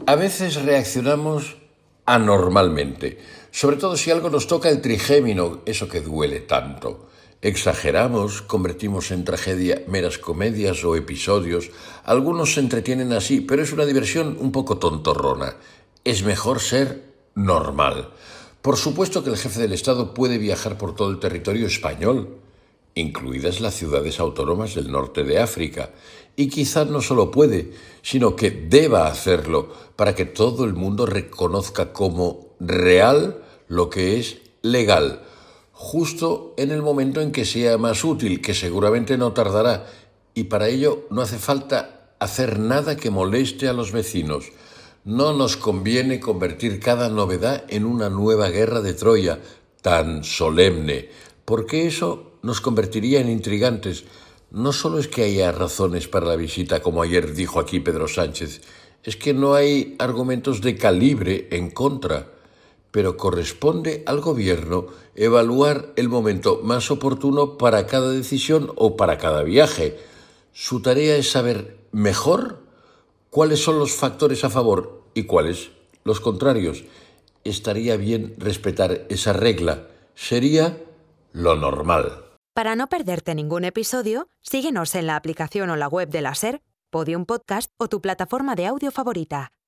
A veces reaccionamos anormalmente, sobre todo si algo nos toca el trigémino, eso que duele tanto. Exageramos, convertimos en tragedia meras comedias o episodios. Algunos se entretienen así, pero es una diversión un poco tontorrona. Es mejor ser normal. Por supuesto que el jefe del Estado puede viajar por todo el territorio español, incluidas las ciudades autónomas del norte de África, y quizás no solo puede, sino que deba hacerlo para que todo el mundo reconozca como real lo que es legal, justo en el momento en que sea más útil, que seguramente no tardará, y para ello no hace falta hacer nada que moleste a los vecinos. No nos conviene convertir cada novedad en una nueva guerra de Troya tan solemne, porque eso nos convertiría en intrigantes. No solo es que haya razones para la visita, como ayer dijo aquí Pedro Sánchez, es que no hay argumentos de calibre en contra, pero corresponde al gobierno evaluar el momento más oportuno para cada decisión o para cada viaje. Su tarea es saber mejor cuáles son los factores a favor y cuáles los contrarios. Estaría bien respetar esa regla. Sería lo normal. Para no perderte ningún episodio, síguenos en la aplicación o la web de la SER, Podium Podcast o tu plataforma de audio favorita.